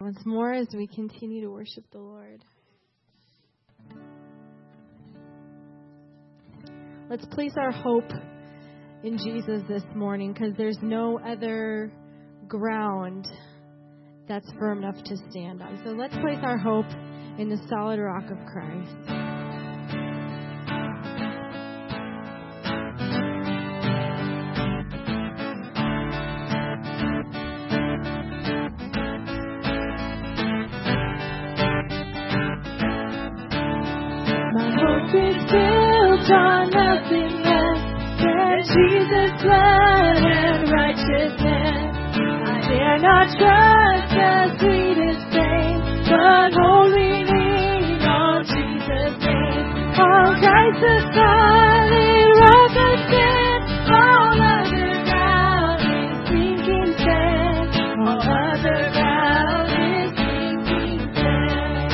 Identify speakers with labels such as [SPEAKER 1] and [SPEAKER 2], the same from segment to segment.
[SPEAKER 1] once more as we continue to worship the Lord. Let's place our hope in Jesus this morning, because there's no other ground that's firm enough to stand on. So let's place our hope in the solid rock of Christ.
[SPEAKER 2] On nothing less than Jesus' blood and righteousness. I dare not trust the sweetest fame, but wholly lean on Jesus' name. On Christ the solid rock I stand, all other ground is sinking sand. All other ground is sinking sand.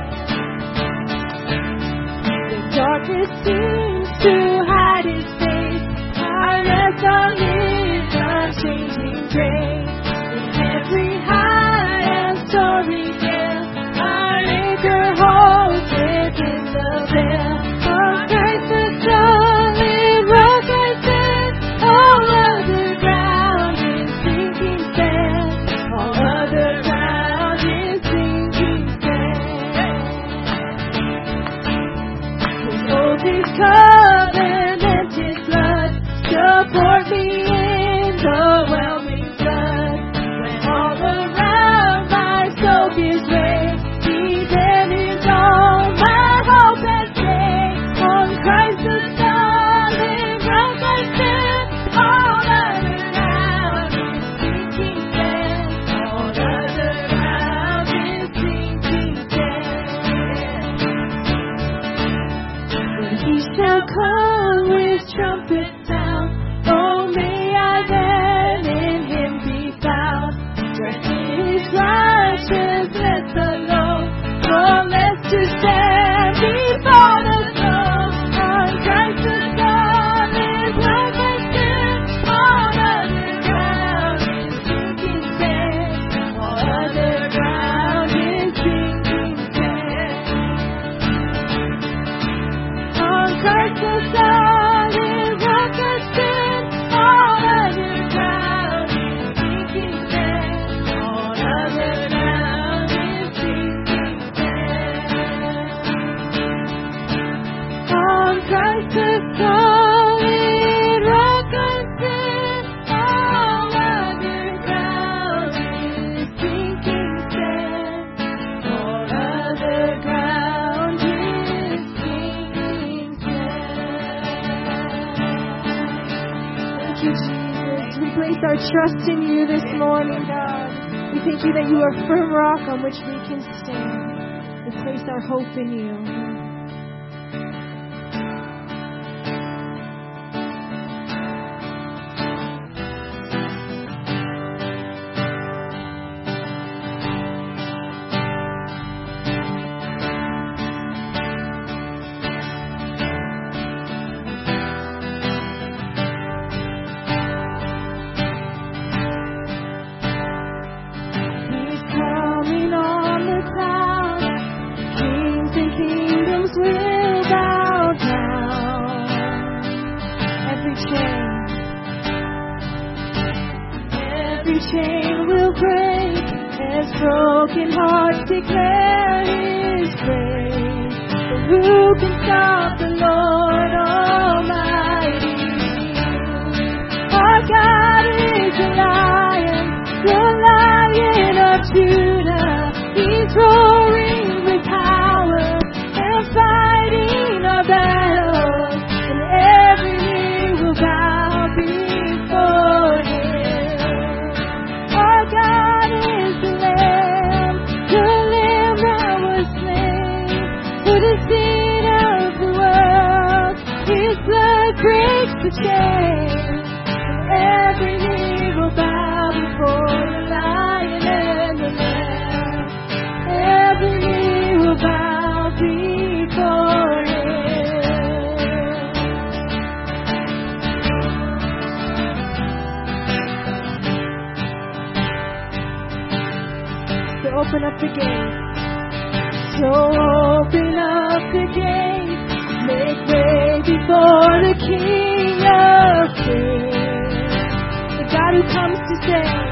[SPEAKER 2] The darkness to hide his face, I rest on his unchanging grace. In every high and stormy gale, our anchor holds within the veil. On Christ the solid rock I stand, all other ground is sinking sand. All other ground is sinking sand. His oath is covenant, his blood support me in the whelming flood. When all around my soul gives way, he then is all my hope and faith. On Christ the solid rock I stand, all other ground is sinking sand. All other ground is sinking sand. When he shall come with trumpet sound, oh, may I then in him be found, dressed in his righteousness alone, promise to stand before the throne. On Christ the solid rock I stand, all other ground is sinking sand. All other ground is sinking sand. On Christ the solid rock I stand, all other ground is sinking sand. All other ground is sinking sand. On Christ the solid rock I stand, all other ground is sinking sand. All other ground is sinking sand. Thank you, Jesus. We place our trust in you this morning, God. We thank you that you are a firm rock on which we can stand. We place our hope in you. He's coming on the clouds. Kings and kingdoms will bow down. Every chain will break as broken hearts declare his praise. But who can stop the Lord Almighty? Our God is a lion, the Lion of Judah. He's roaring with power and fighting our battles, and every knee will bow before him. Our God is the Lamb that was slain for the sin of the world. His blood breaks the chain, and every knee will bow before the Lion and the Lamb. Every knee will bow before him. So open open up the gate. So open up the gate. Make way before the King of Kings. The God who comes to save.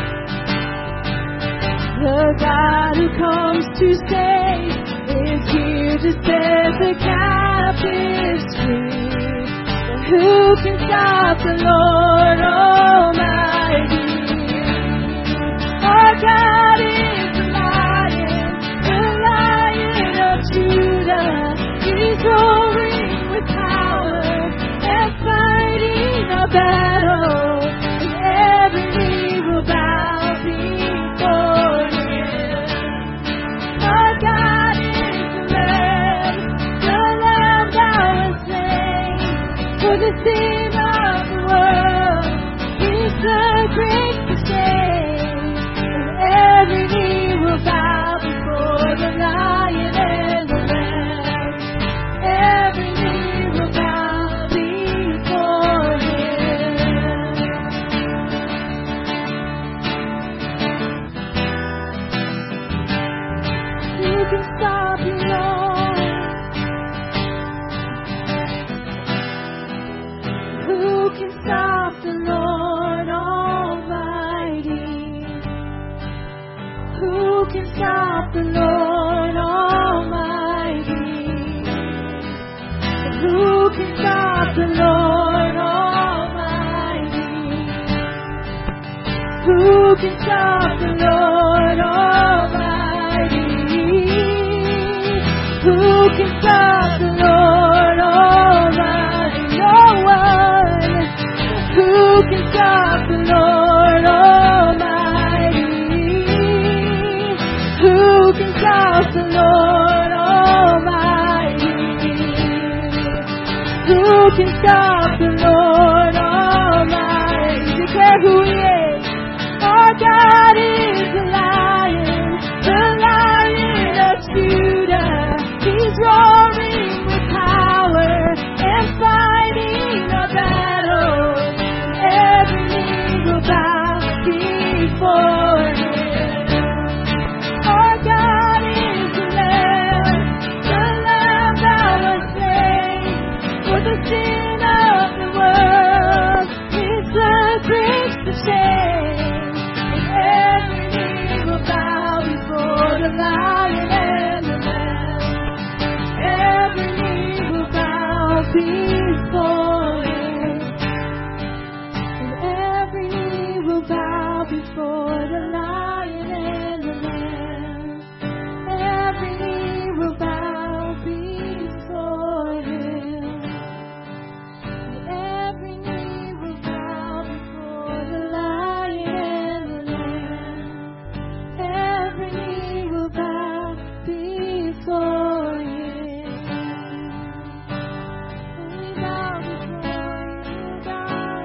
[SPEAKER 2] The God who comes to save is here to set the captives free. And who can stop the Lord Almighty? Our God is the Lion of Judah. He's roaring with power and fighting a battle. And every knee will bow before Him. Our God is the Lamb thou hast slain for the sin of the world. He's the great shame. Every knee will bow before the Lion and the Lamb. Every knee will bow before Him. Who can stop you, Lord? Who can stop the Lord Almighty? Who can stop the Lord Almighty? Who can stop the Lord Almighty? Who can stop the Lord Almighty? Who can stop the Lord Almighty? No one. Who can stop the Lord Almighty? Who can stop the Lord Almighty? Who can stop the Lord Almighty? Declare who He is. Our God is the Lion of Judah. He's roaring with power and fighting a battle. Every knee will bow before Him. Our God is the Lamb thou hast slain for the sin of the world. He's the great shame. Every knee will bow before the Lion and the Lamb. Every knee will bow before Him. And every knee will bow before the Lion and the Lamb. Every knee will bow before Him. And every knee will bow before the Lion and the Lamb. Every knee will bow before Him. We bow before You, God.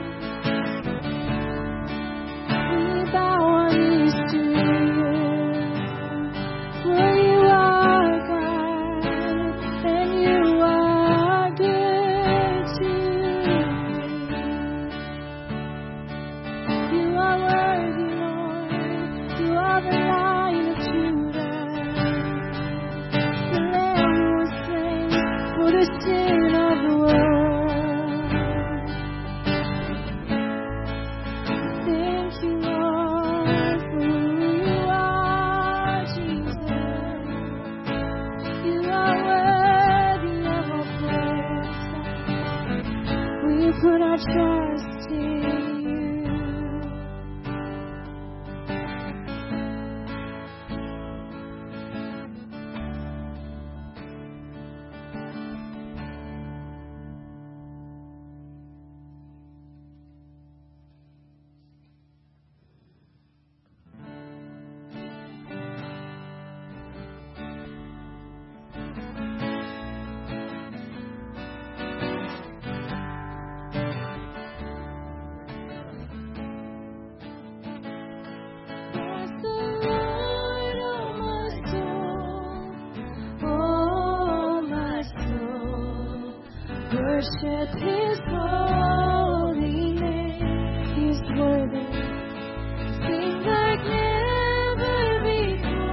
[SPEAKER 2] We bow our knees to You. For You are God, and You are good to me. You are worthy, Lord. You are the Lion of Judah, the Lamb who was slain for the sin of the world. Thank You, Lord, for who You are, Jesus. You are worthy of our praise. We put our trust in You. Worship His holy name. He's worthy. Sing like never before.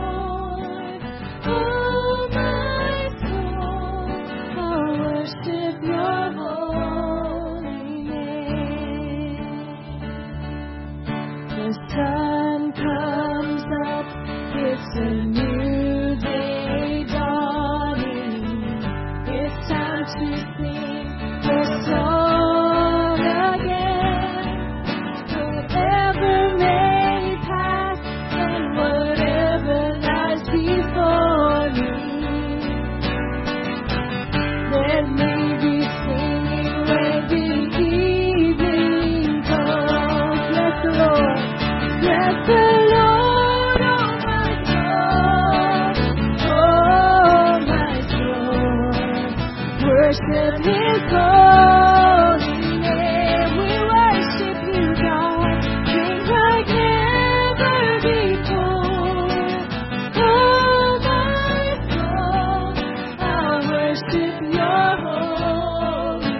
[SPEAKER 2] a new day dawning. It's time to sing the song again. Whatever may pass and whatever lies before me, let me be singing when the evening comes. Bless the Lord. Bless the Lord, oh my soul, worship His holy name. We worship You, God, sing like never before. Oh my soul, I worship Your holy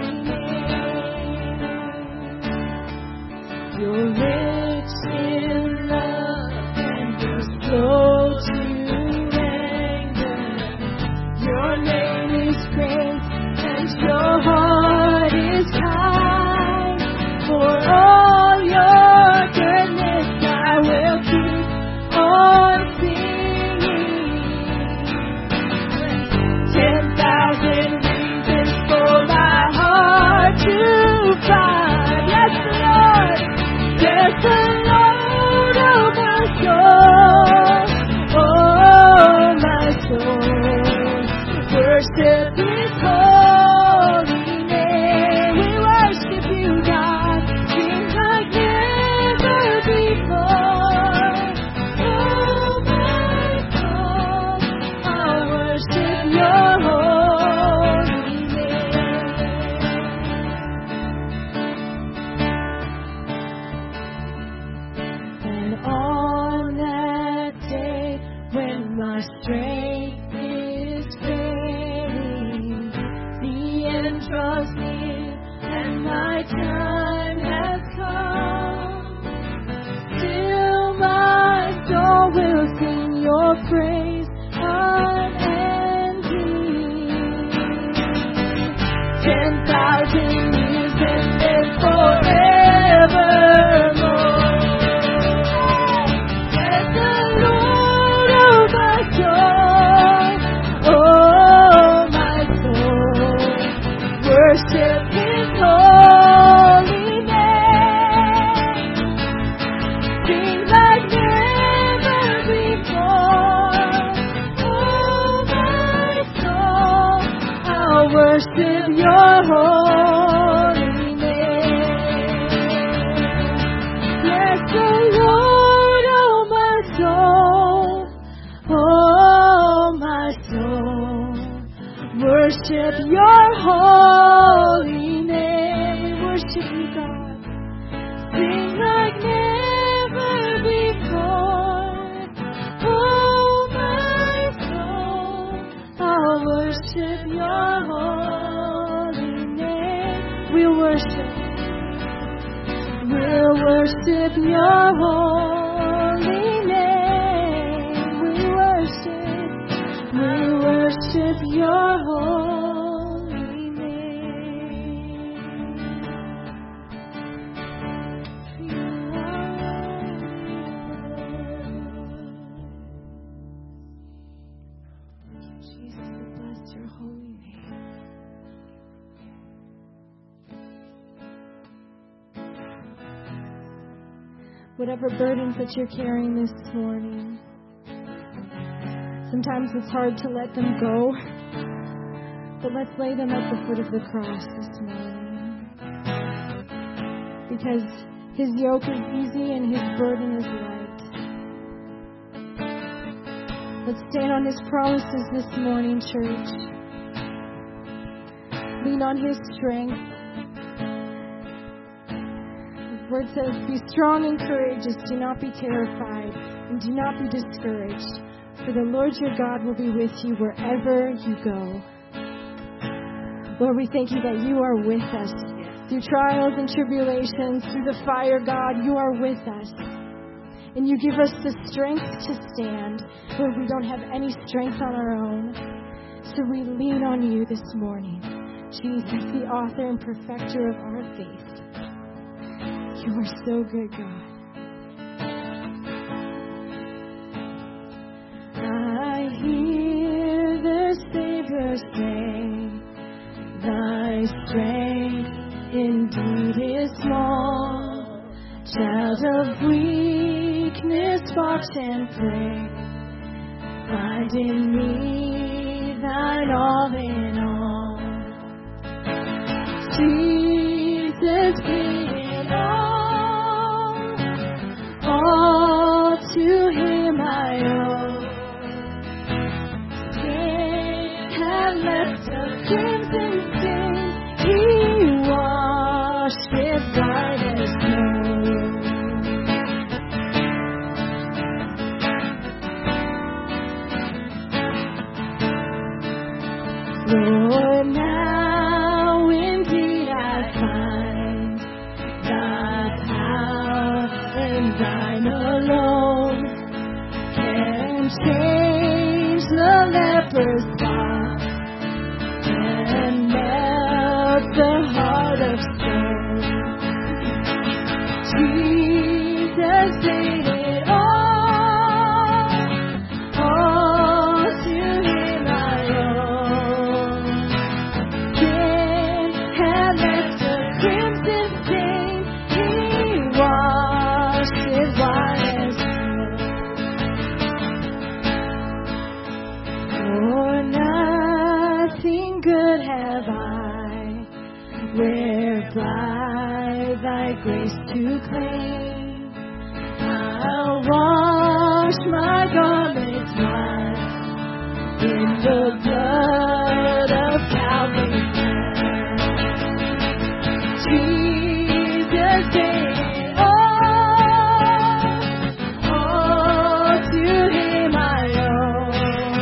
[SPEAKER 2] name. You're rich in love and You're slow to anger. Your name is great and Your heart is kind. For all Your goodness I will keep on singing. 10,000 reasons for my heart to find. Yes, Lord. Bless the Lord, oh my soul, worship His holy name. We worship You, God, sing like never before. Oh my soul, I worship Your holy name. And on that day when my strength is fading, the end draws near and my time has come, still my soul will sing Your praise unending. 10,000 years and then forevermore. Bless the Lord, oh my soul, worship His holy name. Sing like never before. Oh my soul, I'll worship Your holy name. Bless the Lord, oh my soul, worship Your holy name. Worship You, God, sing like never before. Oh my soul, I'll worship Your holy name. We'll worship Your holy name. We worship Your holy name. Jesus, we bless Your holy name. Whatever burdens that you're carrying this morning, sometimes it's hard to let them go, but let's lay them at the foot of the cross this morning. Because His yoke is easy and His burden is light. Let's stand on His promises this morning, church. Lean on His strength. His word says, be strong and courageous. Do not be terrified and do not be discouraged. For the Lord your God will be with you wherever you go. Lord, we thank You that You are with us. Through trials and tribulations, through the fire, God, You are with us. And You give us the strength to stand where we don't have any strength on our own. So we lean on You this morning. Jesus, the author and perfecter of our faith. You are so good, God. my strength indeed is small. Child of weakness, watch and pray. Find in me thine all in all. Jesus paid it all to him I owe. Sin had left a crimson stain, he washed it white as snow. Lord, now indeed I find thy power and thine alone can change the leper's spot and melt the heart of stone. Jesus paid it all to him I owe. Sin had left a crimson stain, he washed it white as snow. For nothing good have I, whereby thy grace to claim. I'll wash my garments white in the blood of Calvary's Lamb. Jesus paid it all to him I owe.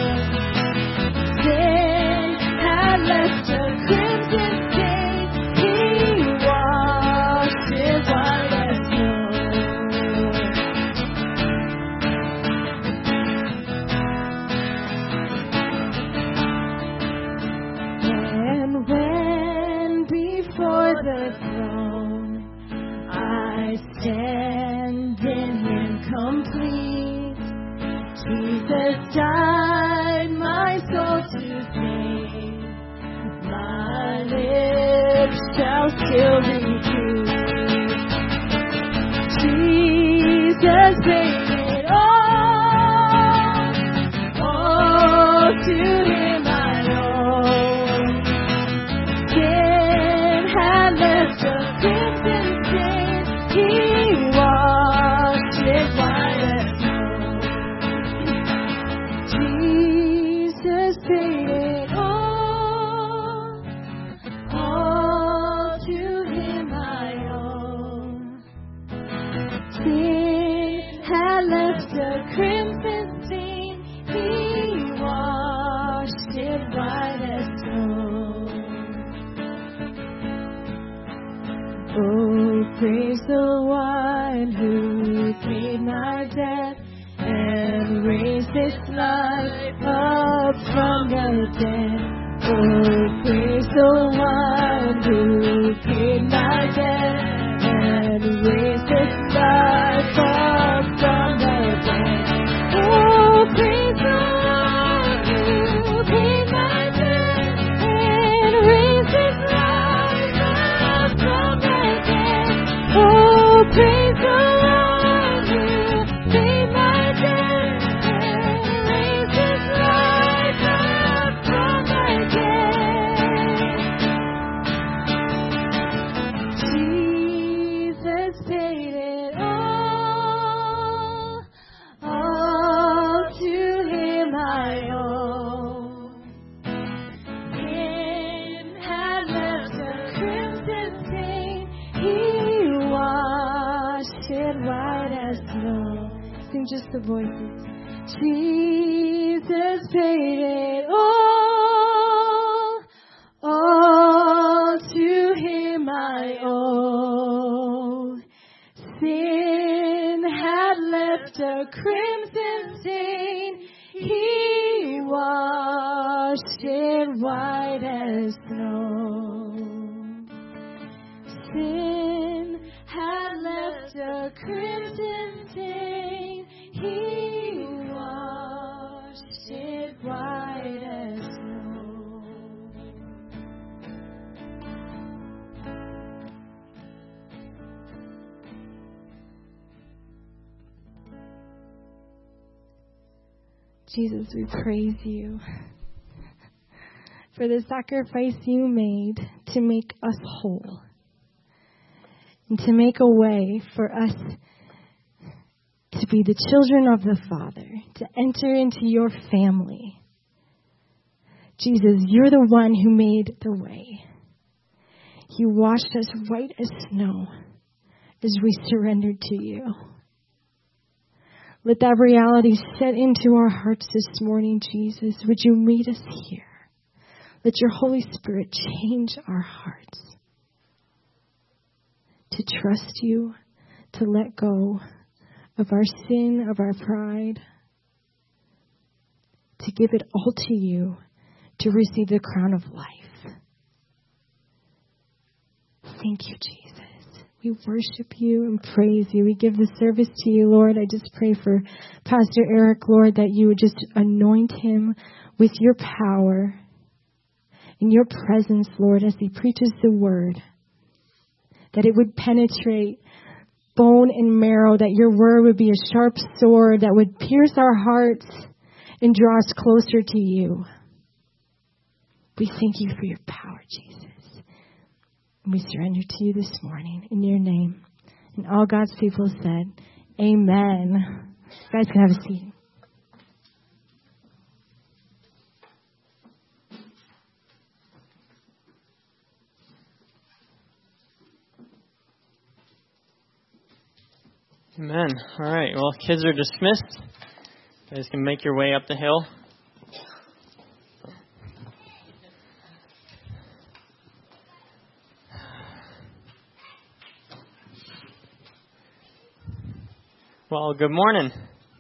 [SPEAKER 2] Sin had left a crimson stain, he washed it white as snow. And when before the throne I stand in him complete, Jesus died my soul to save. My lips shall still repeat, Jesus paid it all to him I owe. Sin had left a crimson stain, he washed it white as snow. Jesus paid it all to him I owe. Sin had left a crimson stain, he washed it white as snow. Oh, praise the one who paid my debt and raised this life up from the dead. Oh, praise the one who paid my debt and raised this life up from the dead. Oh, praise the one who paid my debt and raised this life up from the dead. Oh, praise the one who paid my debt and raised his life up from the dead. Jesus paid it all to him I owe. Sin had left a crimson stain, he washed it white as snow. Sing just the voices. Jesus paid it all to him I owe. Sin had left a crimson stain, he washed it white as snow. Sin had left a crimson stain, he washed it white as snow.
[SPEAKER 1] Jesus, we praise you for the sacrifice you made to make us whole and to make a way for us to be the children of the Father, to enter into your family. Jesus, you're the one who made the way. You washed us white as snow as we surrendered to you. Let that reality set into our hearts this morning, Jesus. Would you meet us here? Let your Holy Spirit change our hearts to trust you, to let go of our sin, of our pride, to give it all to you, to receive the crown of life. Thank you, Jesus. We worship you and praise you. We give the service to you, Lord. I just pray for Pastor Eric, Lord, that you would just anoint him with your power and your presence, Lord, as he preaches the word, that it would penetrate bone and marrow, that your word would be a sharp sword that would pierce our hearts and draw us closer to you. We thank you for your power, Jesus. And we surrender to you this morning in your name. And all God's people said, amen. You guys can have a seat.
[SPEAKER 3] Amen. All right. Well, kids are dismissed. You guys can make your way up the hill. Well, good morning.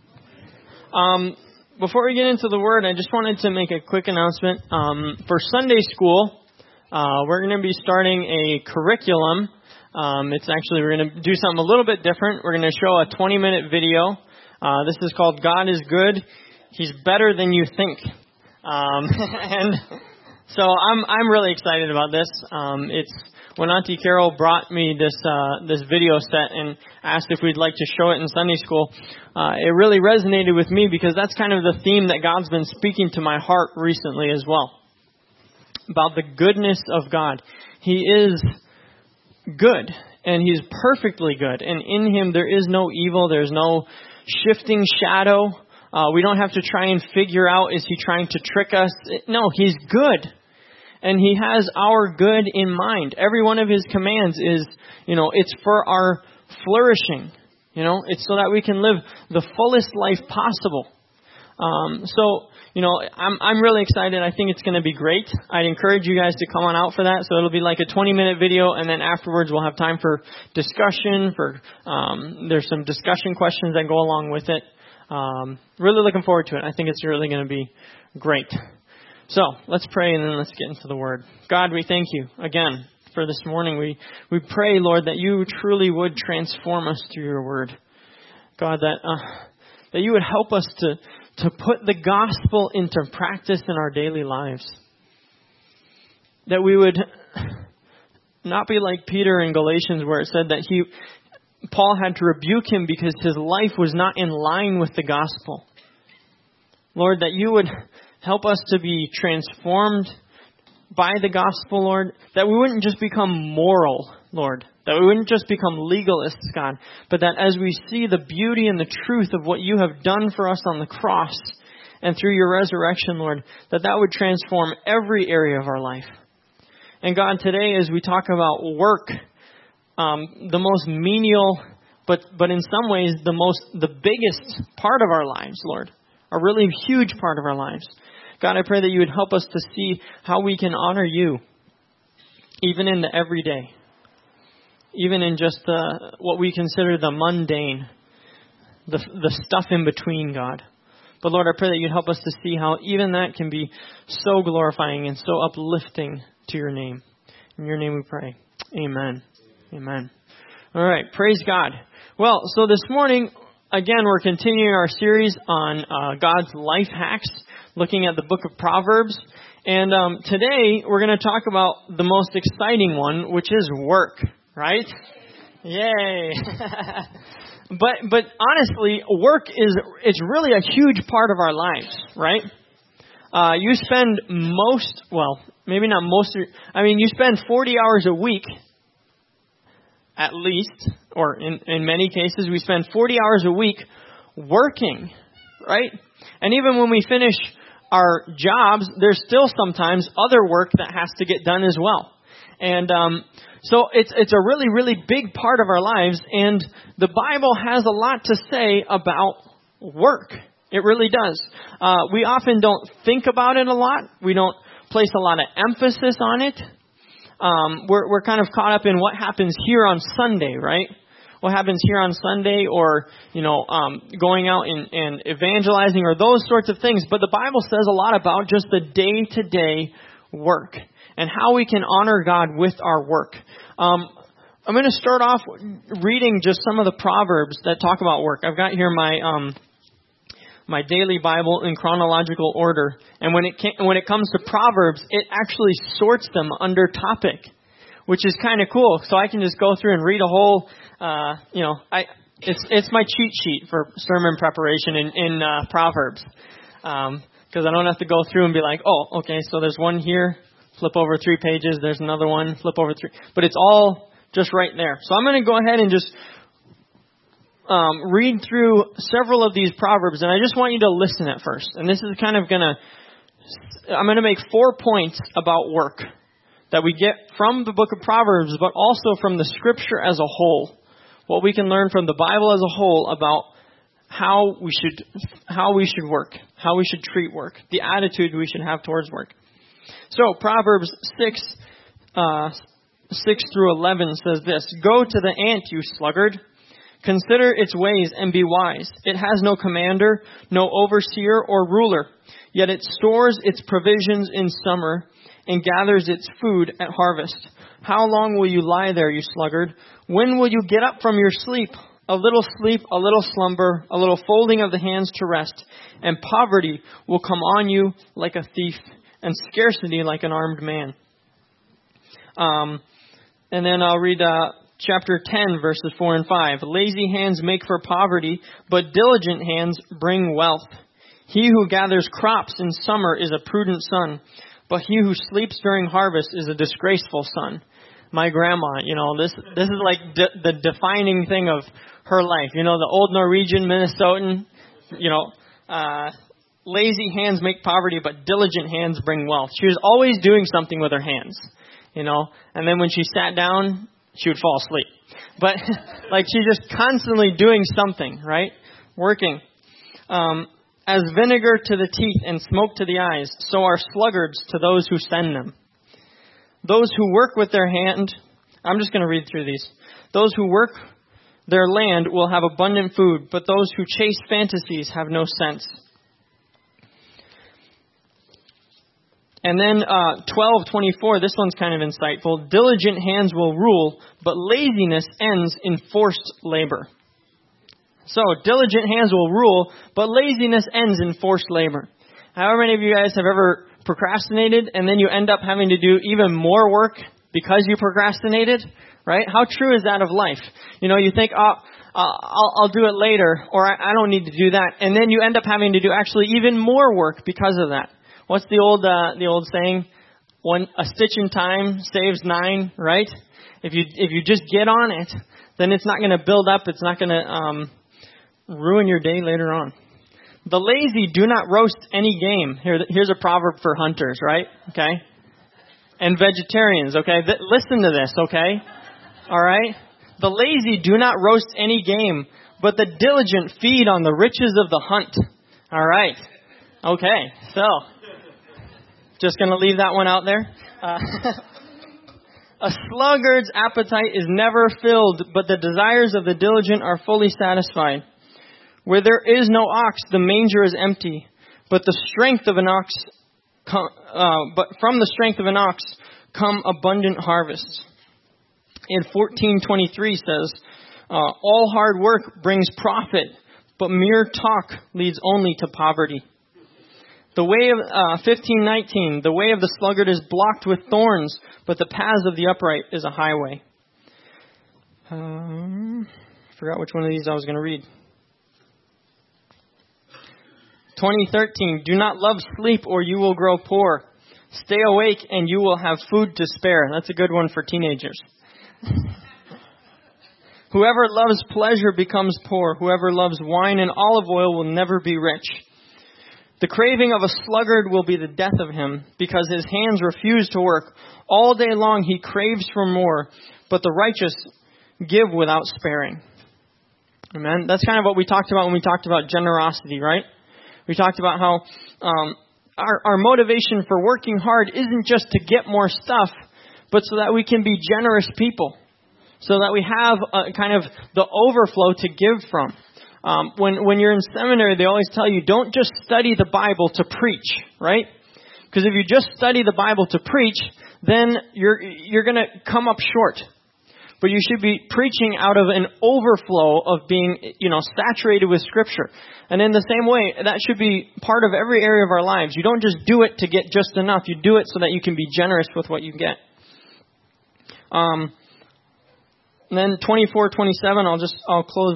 [SPEAKER 3] Before we get into the word, I just wanted to make a quick announcement. For Sunday school, we're going to be starting a curriculum. We're going to do something a little bit different. We're going to show a 20-minute video. This is called God is Good. He's Better Than You Think. And so I'm really excited about this. It's when Auntie Carol brought me this video set and asked if we'd like to show it in Sunday school, it really resonated with me because that's kind of the theme that God's been speaking to my heart recently as well. About the goodness of God. He is good, and He's perfectly good. And in Him there is no evil, there's no shifting shadow. We don't have to try and figure out, is He trying to trick us? No, He's good. And He has our good in mind. Every one of His commands is, it's for our flourishing. It's so that we can live the fullest life possible. I'm really excited. I think it's going to be great. I'd encourage you guys to come on out for that. So it'll be like a 20-minute video, and then afterwards we'll have time for discussion. There's some discussion questions that go along with it. Really looking forward to it. I think it's really going to be great. So let's pray, and then let's get into the Word. God, we thank you again for this morning. We pray, Lord, that you truly would transform us through your Word. God, that you would help us to put the gospel into practice in our daily lives. That we would not be like Peter in Galatians, where it said that Paul had to rebuke him because his life was not in line with the gospel. Lord, that you would help us to be transformed by the gospel, Lord. That we wouldn't just become moral, Lord. That we wouldn't just become legalists, God. But that as we see the beauty and the truth of what you have done for us on the cross and through your resurrection, Lord, that would transform every area of our life. And God, today as we talk about work, the most menial, but in some ways the biggest part of our lives, Lord, a really huge part of our lives. God, I pray that you would help us to see how we can honor you, even in the everyday, even in just what we consider the mundane, the stuff in between, God. But Lord, I pray that you'd help us to see how even that can be so glorifying and so uplifting to your name. In your name we pray. Amen. Amen. All right. Praise God. Well, so this morning, again, we're continuing our series on God's life hacks, looking at the book of Proverbs. And today, we're going to talk about the most exciting one, which is work, right? Yay! But honestly, work it's really a huge part of our lives, right? You spend you spend 40 hours a week, at least, or in many cases, we spend 40 hours a week working, right? And even when we finish our jobs, there's still sometimes other work that has to get done as well. And so it's a really, really big part of our lives, and the Bible has a lot to say about work. It really does. We often don't think about it a lot. We don't place a lot of emphasis on it. We're kind of caught up in what happens here on Sunday, right? What happens here on Sunday, or, going out and evangelizing, or those sorts of things. But the Bible says a lot about just the day-to-day work and how we can honor God with our work. I'm going to start off reading just some of the Proverbs that talk about work. I've got here my daily Bible in chronological order. And when it comes to Proverbs, it actually sorts them under topic, which is kind of cool. So I can just go through and read a whole, it's my cheat sheet for sermon preparation in Proverbs. Because I don't have to go through and be like, oh, okay, so there's one here, flip over 3 pages, there's another one, flip over 3. But it's all just right there. So I'm going to go ahead and just read through several of these Proverbs, and I just want you to listen at first. And this is kind of I'm going to make 4 points about work that we get from the book of Proverbs, but also from the Scripture as a whole. What we can learn from the Bible as a whole about how we should work, how we should treat work, the attitude we should have towards work. So Proverbs 6 through 11 says this: "Go to the ant, you sluggard. Consider its ways and be wise. It has no commander, no overseer or ruler, yet it stores its provisions in summer and gathers its food at harvest. How long will you lie there, you sluggard? When will you get up from your sleep? A little sleep, a little slumber, a little folding of the hands to rest, and poverty will come on you like a thief, and scarcity like an armed man." And then I'll read chapter 10, verses 4 and 5. "Lazy hands make for poverty, but diligent hands bring wealth. He who gathers crops in summer is a prudent son, but he who sleeps during harvest is a disgraceful son." My grandma, this is like the defining thing of her life. The old Norwegian Minnesotan, lazy hands make poverty, but diligent hands bring wealth. She was always doing something with her hands, and then when she sat down, she would fall asleep. But she's just constantly doing something, right? Working. "As vinegar to the teeth and smoke to the eyes, so are sluggards to those who send them. Those who work with their hand," I'm just going to read through these. "Those who work their land will have abundant food, but those who chase fantasies have no sense." And then 12:24, this one's kind of insightful. "Diligent hands will rule, but laziness ends in forced labor." So, diligent hands will rule, but laziness ends in forced labor. How many of you guys have ever procrastinated and then you end up having to do even more work because you procrastinated, right? How true is that of life? You think, I'll do it later, or I don't need to do that. And then you end up having to do actually even more work because of that. What's the old saying? A stitch in time saves 9, right? If you just get on it, then it's not going to build up. It's not going to ruin your day later on. "The lazy do not roast any game." Here's a proverb for hunters, right? Okay. And vegetarians, okay? Listen to this, okay? All right? "The lazy do not roast any game, but the diligent feed on the riches of the hunt." All right. Okay. So, just going to leave that one out there. "A sluggard's appetite is never filled, but the desires of the diligent are fully satisfied. Where there is no ox, the manger is empty, but from the strength of an ox come abundant harvests." In 14:23 says, "All hard work brings profit, but mere talk leads only to poverty." The way of 15:19, "The way of the sluggard is blocked with thorns, but the paths of the upright is a highway." forgot which one of these I was going to read. 2013, do not love sleep or you will grow poor. Stay awake and you will have food to spare. That's a good one for teenagers. Whoever loves pleasure becomes poor. Whoever loves wine and olive oil will never be rich. The craving of a sluggard will be the death of him, because his hands refuse to work. All day long he craves for more, but the righteous give without sparing. Amen. That's kind of what we talked about when we talked about generosity, right? We talked about how our motivation for working hard isn't just to get more stuff, but so that we can be generous people, so that we have kind of the overflow to give from. When you're in seminary, they always tell you, don't just study the Bible to preach, right? Because if you just study the Bible to preach, then you're going to come up short. But you should be preaching out of an overflow of being, saturated with Scripture. And in the same way, that should be part of every area of our lives. You don't just do it to get just enough. You do it so that you can be generous with what you get. And then 24:27, I'll close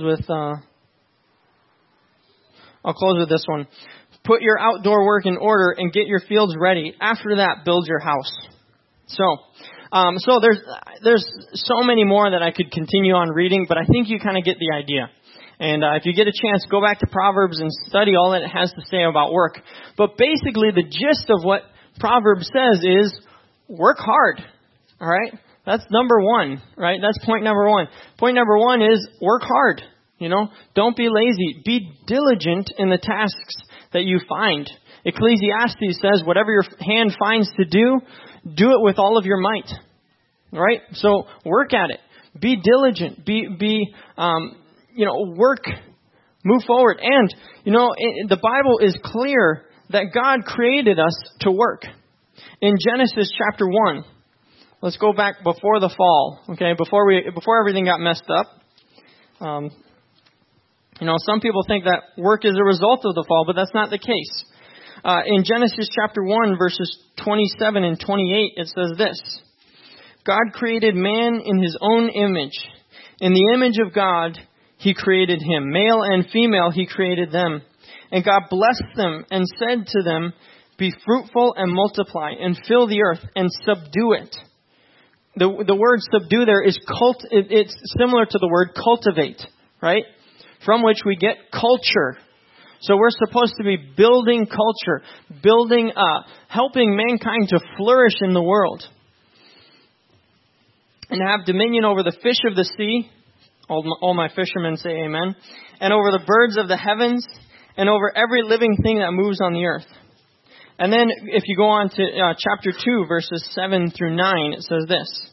[SPEAKER 3] with this one. Put your outdoor work in order and get your fields ready. After that, build your house. So there's so many more that I could continue on reading, but I think you kind of get the idea. And if you get a chance, go back to Proverbs and study all that it has to say about work. But basically, the gist of what Proverbs says is work hard. All right? That's number one, right? That's point number one. Point number one is work hard. Don't be lazy. Be diligent in the tasks that you find. Ecclesiastes says, whatever your hand finds to do, do it with all of your might. Right? So work at it. Be diligent. Work. Move forward. And, the Bible is clear that God created us to work. In Genesis chapter 1, let's go back before the fall, okay? Before everything got messed up. Some people think that work is a result of the fall, but that's not the case. In Genesis chapter 1, verses 27 and 28, it says this. God created man in his own image. In the image of God, he created him. Male and female, he created them. And God blessed them and said to them, be fruitful and multiply and fill the earth and subdue it. The word subdue there is it's similar to the word cultivate, right? From which we get culture. So we're supposed to be building culture, helping mankind to flourish in the world. And have dominion over the fish of the sea. All my fishermen say amen. And over the birds of the heavens. And over every living thing that moves on the earth. And then if you go on to chapter 2, verses 7 through 9, it says this.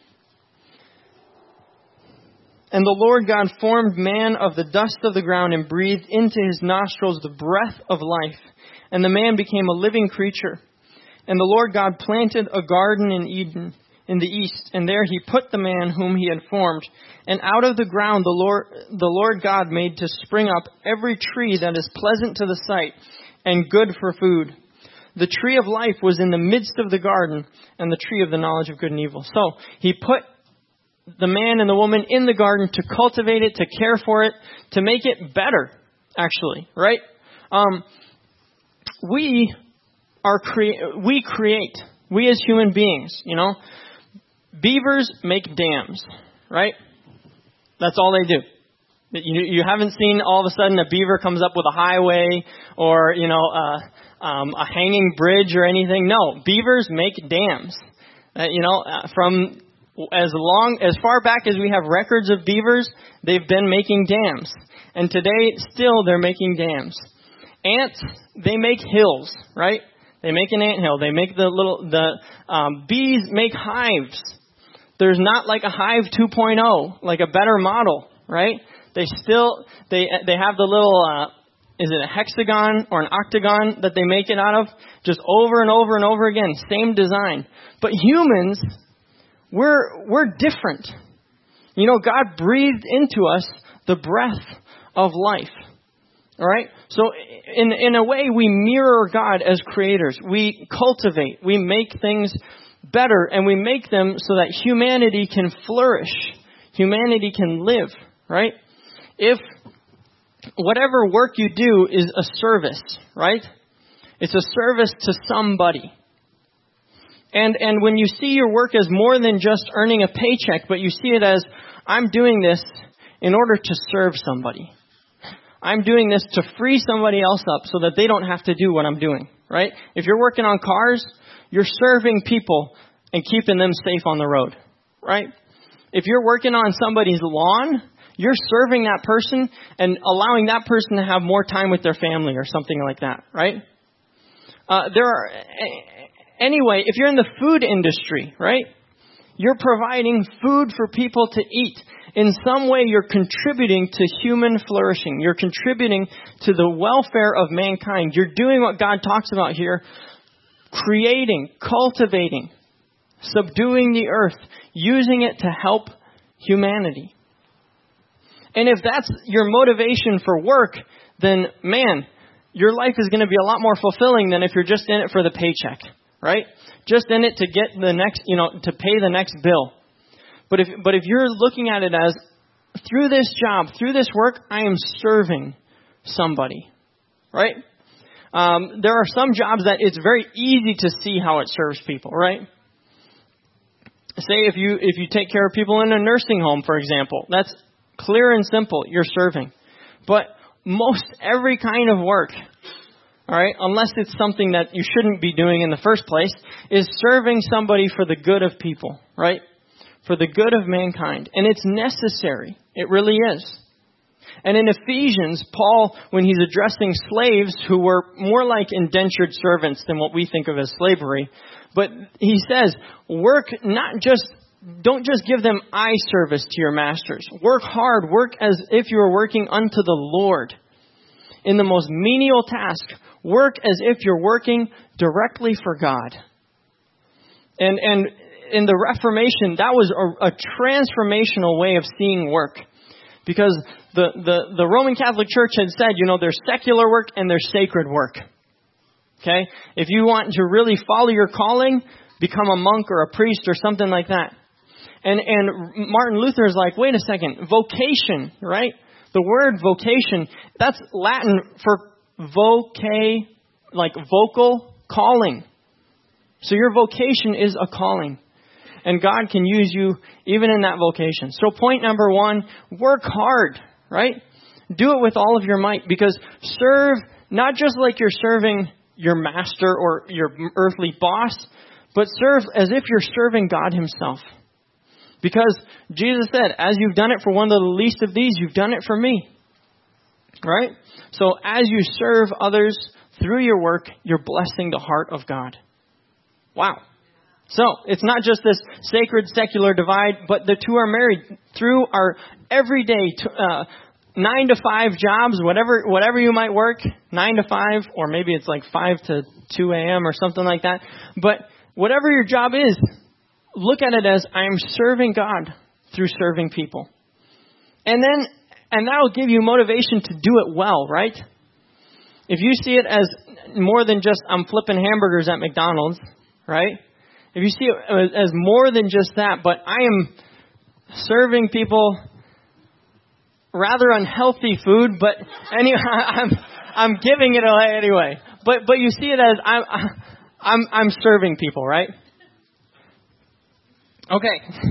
[SPEAKER 3] And the Lord God formed man of the dust of the ground and breathed into his nostrils the breath of life. And the man became a living creature. And the Lord God planted a garden in Eden in the east, and there he put the man whom he had formed. And out of the ground the Lord God made to spring up every tree that is pleasant to the sight and good for food. The tree of life was in the midst of the garden, and the tree of the knowledge of good and evil. So he put the man and the woman in the garden to cultivate it, to care for it, to make it better, actually, right? We create. We as human beings, Beavers make dams, right? That's all they do. You haven't seen all of a sudden a beaver comes up with a highway or, a hanging bridge or anything. No, beavers make dams. From as far back as we have records of beavers, they've been making dams. And today, still, they're making dams. Ants, they make hills, right? They make an anthill. They make bees make hives. There's not like a hive 2.0, like a better model, right? They have the little, is it a hexagon or an octagon that they make it out of? Just over and over and over again, same design. But humans, we're different. God breathed into us the breath of life. All right? So in a way, we mirror God as creators. We cultivate. We make things better, and we make them so that humanity can flourish. Humanity can live, right? if whatever work you do is a service, right? It's a service to somebody. And when you see your work as more than just earning a paycheck, but you see it as, I'm doing this in order to serve somebody. I'm doing this to free somebody else up so that they don't have to do what I'm doing, right? If you're working on cars, you're serving people and keeping them safe on the road, right? If you're working on somebody's lawn, you're serving that person and allowing that person to have more time with their family or something like that, right? Anyway, if you're in the food industry, right, you're providing food for people to eat. In some way, you're contributing to human flourishing. You're contributing to the welfare of mankind. You're doing what God talks about here, creating, cultivating, subduing the earth, using it to help humanity. And if that's your motivation for work, then, man, your life is going to be a lot more fulfilling than if you're just in it for the paycheck, right? Just in it to get the next, to pay the next bill. But if you're looking at it as, through this job, through this work, I am serving somebody, right? There are some jobs that it's very easy to see how it serves people, right? Say if you take care of people in a nursing home, for example, that's clear and simple. You're serving. But most every kind of work, all right, unless it's something that you shouldn't be doing in the first place, is serving somebody for the good of people, right? For the good of mankind. And it's necessary. It really is. And in Ephesians, Paul, when he's addressing slaves who were more like indentured servants than what we think of as slavery, but he says, don't just give them eye service to your masters. Work hard. Work as if you were working unto the Lord. In the most menial task, work as if you're working directly for God. And in the Reformation, that was a transformational way of seeing work. Because the Roman Catholic Church had said, there's secular work and there's sacred work. Okay? If you want to really follow your calling, become a monk or a priest or something like that. And Martin Luther is like, wait a second, vocation, right? The word vocation, that's Latin for like vocal calling. So your vocation is a calling. And God can use you even in that vocation. So point number 1, work hard, right? Do it with all of your might, because serve not just like you're serving your master or your earthly boss, but serve as if you're serving God himself. Because Jesus said, as you've done it for one of the least of these, you've done it for me. Right? So as you serve others through your work, you're blessing the heart of God. Wow. So it's not just this sacred secular divide, but the two are married through our everyday 9 to 5 jobs, whatever you might work, 9 to 5, or maybe it's like 5 to 2 a.m. or something like that. But whatever your job is, look at it as I am serving God through serving people. And that will give you motivation to do it well, right? If you see it as more than just I'm flipping hamburgers at McDonald's, right? If you see it as more than just that, but I am serving people rather unhealthy food, but anyway, I'm giving it away anyway. But you see it as I'm serving people, right? Okay.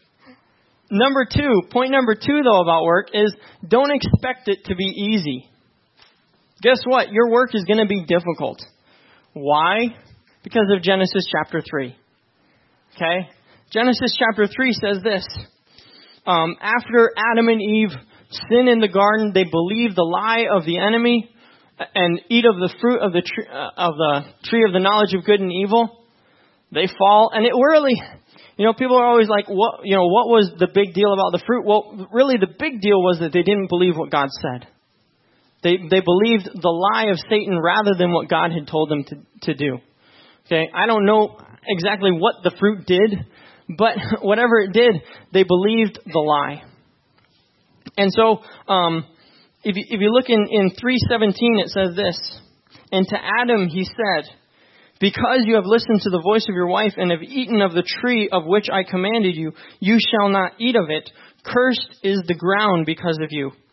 [SPEAKER 3] Point number 2 though about work is don't expect it to be easy. Guess what? Your work is going to be difficult. Why? Because of Genesis chapter 3. Okay? Genesis chapter 3 says this. After Adam and Eve sin in the garden, they believe the lie of the enemy and eat of the fruit of the tree of the knowledge of good and evil. They fall, and it really, people are always like, what was the big deal about the fruit? Well, really the big deal was that they didn't believe what God said. They believed the lie of Satan rather than what God had told them to do. Okay, I don't know exactly what the fruit did, but whatever it did, they believed the lie. And so, if you look in 3:17, it says this, and to Adam he said, because you have listened to the voice of your wife and have eaten of the tree of which I commanded you, you shall not eat of it. Cursed is the ground because of you.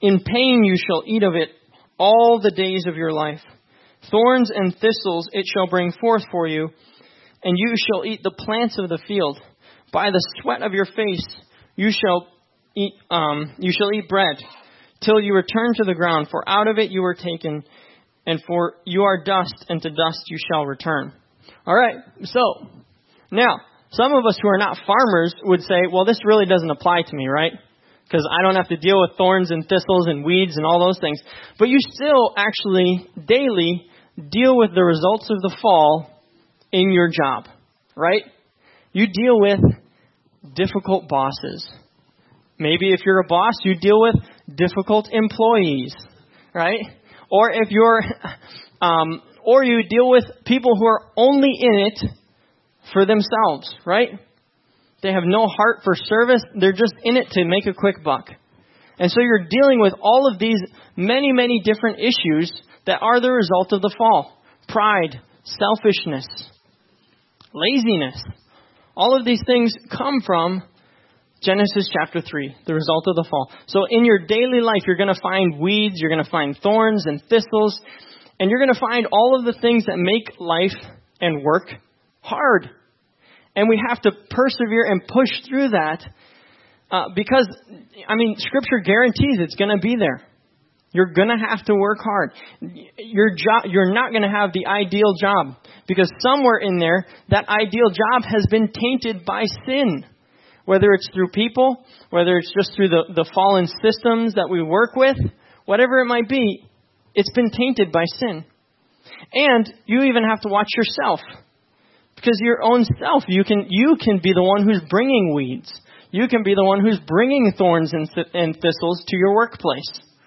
[SPEAKER 3] In pain you shall eat of it all the days of your life. Thorns and thistles it shall bring forth for you, and you shall eat the plants of the field. By the sweat of your face you shall eat bread, till you return to the ground, for out of it you were taken, and for you are dust, and to dust you shall return. All right, so now some of us who are not farmers would say, well, this really doesn't apply to me, right? Because I don't have to deal with thorns and thistles and weeds and all those things. But you still actually daily deal with the results of the fall in your job, right? You deal with difficult bosses. Maybe if you're a boss, you deal with difficult employees, right? Or if you're, or you deal with people who are only in it for themselves, right? They have no heart for service. They're just in it to make a quick buck. And so you're dealing with all of these many, many different issues that are the result of the fall. Pride, selfishness, laziness. All of these things come from Genesis chapter 3, the result of the fall. So in your daily life, you're going to find weeds, you're going to find thorns and thistles, and you're going to find all of the things that make life and work hard. And we have to persevere and push through that because, Scripture guarantees it's going to be there. You're going to have to work hard. You're not going to have the ideal job because somewhere in there, that ideal job has been tainted by sin. Whether it's through people, whether it's just through the fallen systems that we work with, whatever it might be, it's been tainted by sin. And you even have to watch yourself. Because your own self, you can be the one who's bringing weeds. You can be the one who's bringing thorns and thistles to your workplace.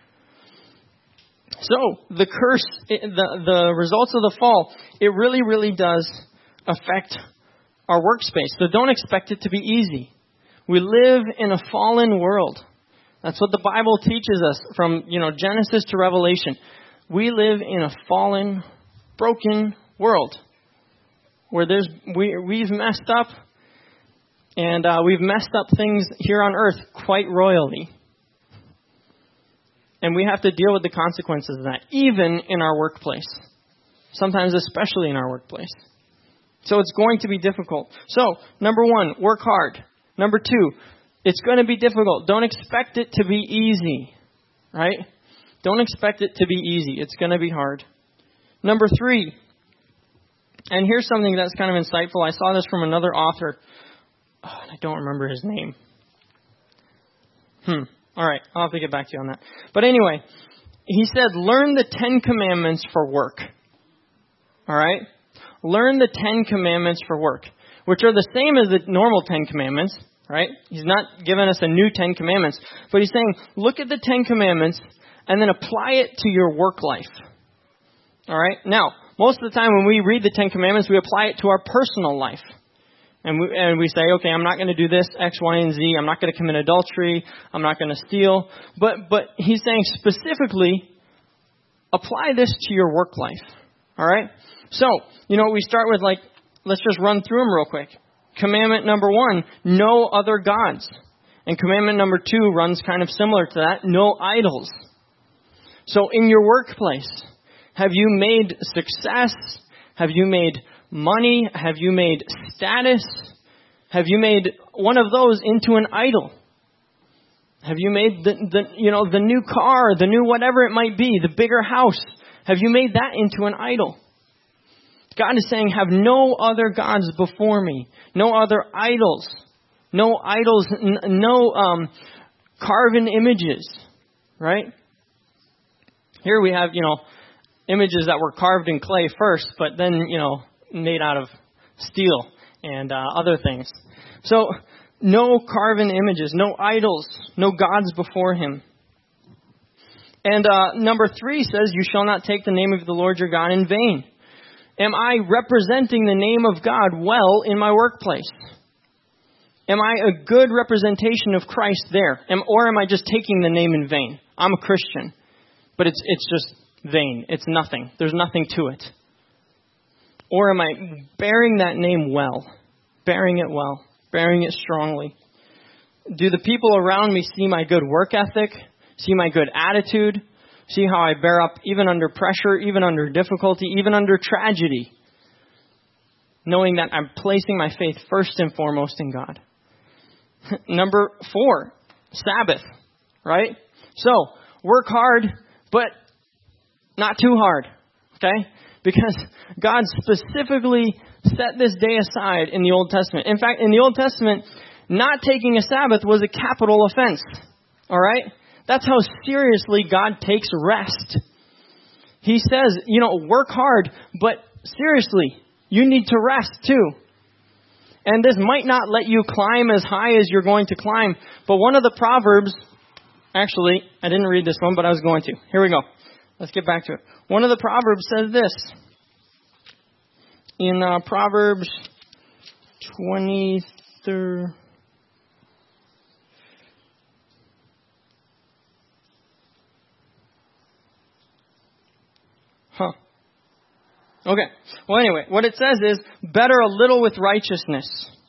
[SPEAKER 3] So the curse, the results of the fall, it really, really does affect our workspace. So don't expect it to be easy. We live in a fallen world. That's what the Bible teaches us from, Genesis to Revelation. We live in a fallen, broken world where we've messed up, and we've messed up things here on earth quite royally. And we have to deal with the consequences of that, even in our workplace. Sometimes especially in our workplace. So it's going to be difficult. So, number 1, work hard. Number 2, it's going to be difficult. Don't expect it to be easy, right? Don't expect it to be easy. It's going to be hard. Number 3, and here's something that's kind of insightful. I saw this from another author. I don't remember his name. All right, I'll have to get back to you on that. But anyway, he said, learn the 10 commandments for work. All right? Learn the 10 commandments for work, which are the same as the normal 10 commandments, right? He's not giving us a new 10 commandments, but he's saying, look at the 10 commandments and then apply it to your work life. All right? Now, most of the time when we read the 10 commandments, we apply it to our personal life. And we say, okay, I'm not going to do this, X, Y, and Z. I'm not going to commit adultery. I'm not going to steal. But he's saying specifically, apply this to your work life. All right? So, we start with let's just run through them real quick. Commandment number 1, no other gods. And commandment number 2 runs kind of similar to that, no idols. So in your workplace, have you made success? Have you made money? Have you made status? Have you made one of those into an idol? Have you made the new car, the new whatever it might be, the bigger house? Have you made that into an idol? God is saying, have no other gods before me. No other idols. No idols, no carven images. Right? Here we have, images that were carved in clay first, but then, made out of steel and other things. So, no carven images, no idols, no gods before him. And number 3 says, you shall not take the name of the Lord your God in vain. Am I representing the name of God well in my workplace? Am I a good representation of Christ there? Or am I just taking the name in vain? I'm a Christian, but it's just vain. It's nothing. There's nothing to it. Or am I bearing that name well? Bearing it well. Bearing it strongly. Do the people around me see my good work ethic? see my good attitude, see how I bear up even under pressure, even under difficulty, even under tragedy, knowing that I'm placing my faith first and foremost in God. Number 4, Sabbath, right? So, work hard, but not too hard, okay? Because God specifically set this day aside in the Old Testament. In fact, in the Old Testament, not taking a Sabbath was a capital offense, all right? That's how seriously God takes rest. He says, work hard, but seriously, you need to rest too. And this might not let you climb as high as you're going to climb, but one of the Proverbs, actually, I didn't read this one, but I was going to. Here we go. Let's get back to it. One of the Proverbs says this. In Proverbs 23. Okay. Well, anyway, what it says is, better a little with righteousness.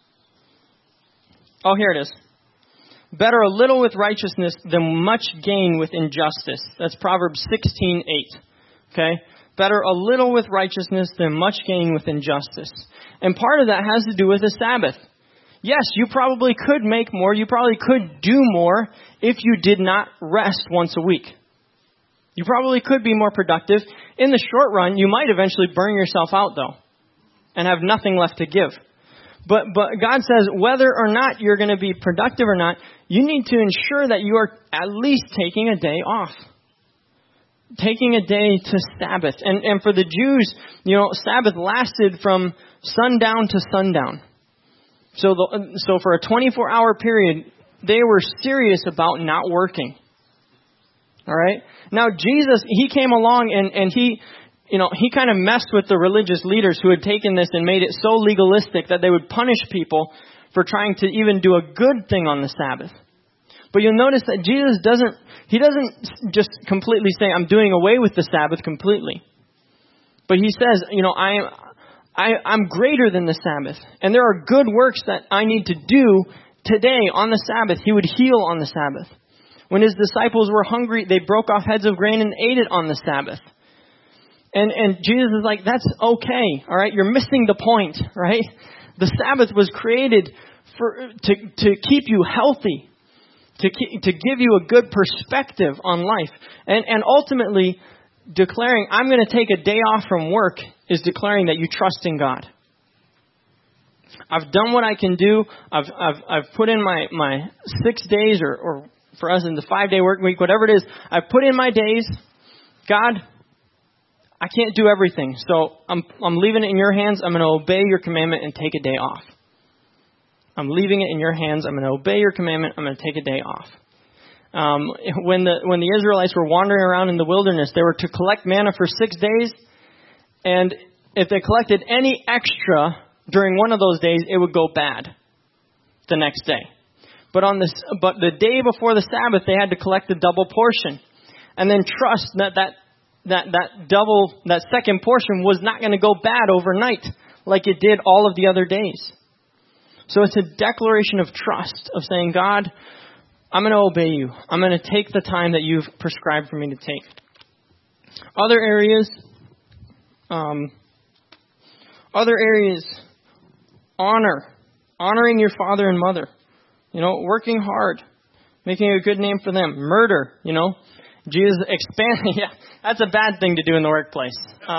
[SPEAKER 3] Oh, here it is. Better a little with righteousness than much gain with injustice. That's Proverbs 16:8. Okay? Better a little with righteousness than much gain with injustice. And part of that has to do with the Sabbath. Yes, you probably could make more. You probably could do more if you did not rest once a week. You probably could be more productive. In the short run, you might eventually burn yourself out, though, and have nothing left to give. But God says whether or not you're going to be productive or not, you need to ensure that you are at least taking a day off. Taking a day to Sabbath. And for the Jews, Sabbath lasted from sundown to sundown. So for a 24-hour period, they were serious about not working. All right? Now, Jesus, he came along and he kind of messed with the religious leaders who had taken this and made it so legalistic that they would punish people for trying to even do a good thing on the Sabbath. But you'll notice that Jesus doesn't just completely say, I'm doing away with the Sabbath completely. But he says, I'm greater than the Sabbath. And there are good works that I need to do today on the Sabbath. He would heal on the Sabbath. When his disciples were hungry, they broke off heads of grain and ate it on the Sabbath. And Jesus is like, that's okay, all right? You're missing the point, right? The Sabbath was created to keep you healthy, to give you a good perspective on life. And ultimately, declaring, I'm going to take a day off from work is declaring that you trust in God. I've done what I can do. I've put in my 6 days or for us in the 5-day work week, whatever it is, I've put in my days. God, I can't do everything, so I'm leaving it in your hands. I'm going to obey your commandment and take a day off. I'm leaving it in your hands. I'm going to obey your commandment. I'm going to take a day off. When the Israelites were wandering around in the wilderness, they were to collect manna for 6 days, and if they collected any extra during one of those days, it would go bad the next day. But the day before the Sabbath, they had to collect the double portion, and then trust that second portion was not going to go bad overnight like it did all of the other days. So it's a declaration of trust, of saying, God, I'm going to obey you. I'm going to take the time that you've prescribed for me to take. Other areas, honoring your father and mother. Working hard, making a good name for them. Murder, Jesus expanded. Yeah, that's a bad thing to do in the workplace.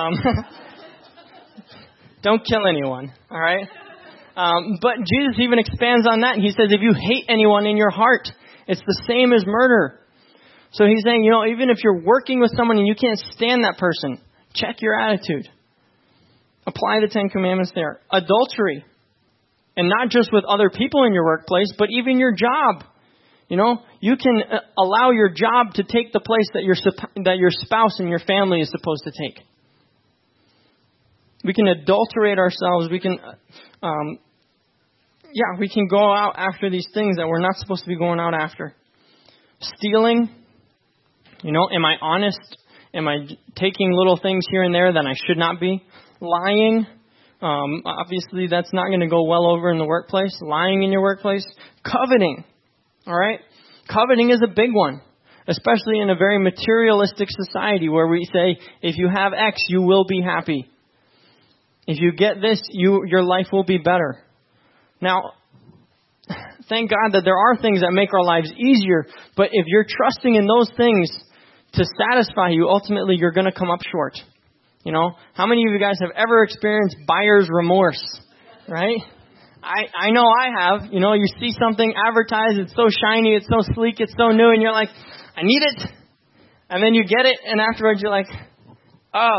[SPEAKER 3] Don't kill anyone, all right? But Jesus even expands on that. And he says, if you hate anyone in your heart, it's the same as murder. So he's saying, even if you're working with someone and you can't stand that person, check your attitude. Apply the 10 Commandments there. Adultery. And not just with other people in your workplace, but even your job. You can allow your job to take the place that your spouse and your family is supposed to take. We can adulterate ourselves. We can, we can go out after these things that we're not supposed to be going out after. Stealing. Am I honest? Am I taking little things here and there that I should not be? Lying. Obviously, that's not going to go well over in the workplace. Lying in your workplace. Coveting. All right? Coveting is a big one. especially in a very materialistic society where we say, if you have X, you will be happy. If you get this, your life will be better. Now, thank God that there are things that make our lives easier, but if you're trusting in those things to satisfy you, ultimately you're going to come up short. You know, how many of you guys have ever experienced buyer's remorse, right? I know I have. You know, you see something advertised, it's so shiny, it's so sleek, it's so new, and you're like, I need it. And then you get it, and afterwards you're like, oh,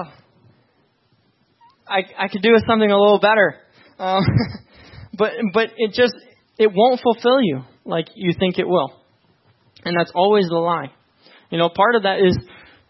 [SPEAKER 3] I could do with something a little better. But it won't fulfill you like you think it will. And that's always the lie. You know, part of that is,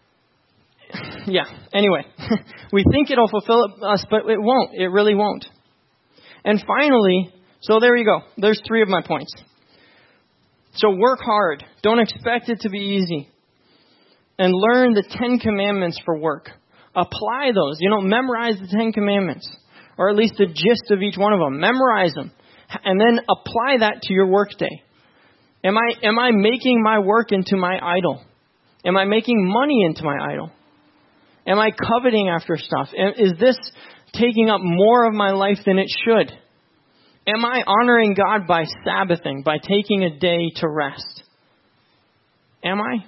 [SPEAKER 3] anyway, we think it'll fulfill us, but it won't. It really won't. And finally, so there you go. There's 3 of my points. So work hard. Don't expect it to be easy. And learn the 10 commandments for work. Apply those. You know, memorize the 10 commandments. Or at least the gist of each one of them. Memorize them. And then apply that to your work day. Am I making my work into my idol? Am I making money into my idol? Am I coveting after stuff? Is this taking up more of my life than it should? Am I honoring God by Sabbathing, by taking a day to rest? Am I?